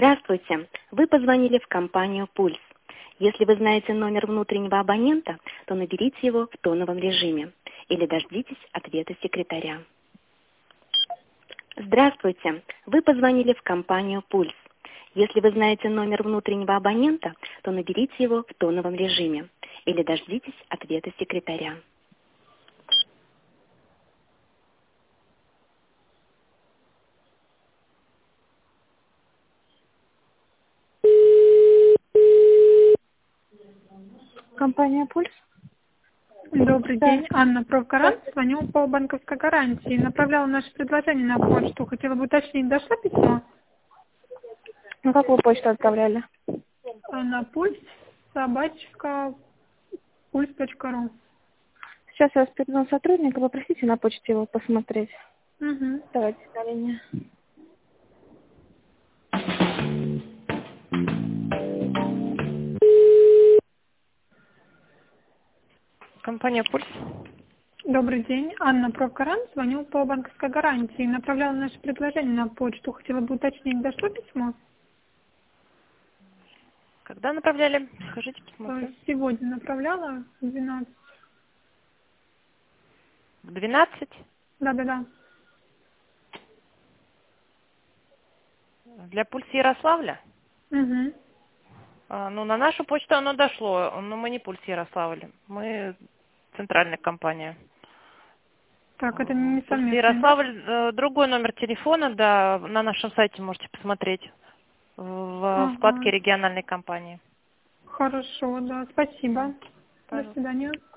Здравствуйте. Вы позвонили в компанию «Пульс». Если вы знаете номер внутреннего абонента, то наберите его в тоновом режиме или дождитесь ответа секретаря. Здравствуйте. Вы позвонили в компанию «Пульс». Если вы знаете номер внутреннего абонента, то наберите его в тоновом режиме или дождитесь ответа секретаря. Компания «Пульс». Добрый Да. день, Анна Провкарант. Звоню по банковской гарантии. Направляла наше предложение на почту. Хотела бы уточнить, дошло письмо? На какую почту отправляли? На пульс собачка пульс.ру. Сейчас я спитну сотрудника, попросите на почте его посмотреть. Угу. Давайте на линии. Компания «Пульс». Добрый день, Анна Провкарант. Звоню по банковской гарантии. Направляла наше предложение на почту. Хотела бы уточнить, дошло письмо? Когда направляли? Скажите, посмотрю. Сегодня направляла в 12. В 12? Да-да-да. Для «Пульс» Ярославля? Угу. Ну, на нашу почту оно дошло, но мы не «Пульс» Ярославль. Мы центральная компания. Так, это не «Пульс» совместный, да? Ярославль, другой номер телефона, да, на нашем сайте можете посмотреть в вкладке Ага. региональной компании. Хорошо, да. Спасибо. До Пожалуйста. свидания.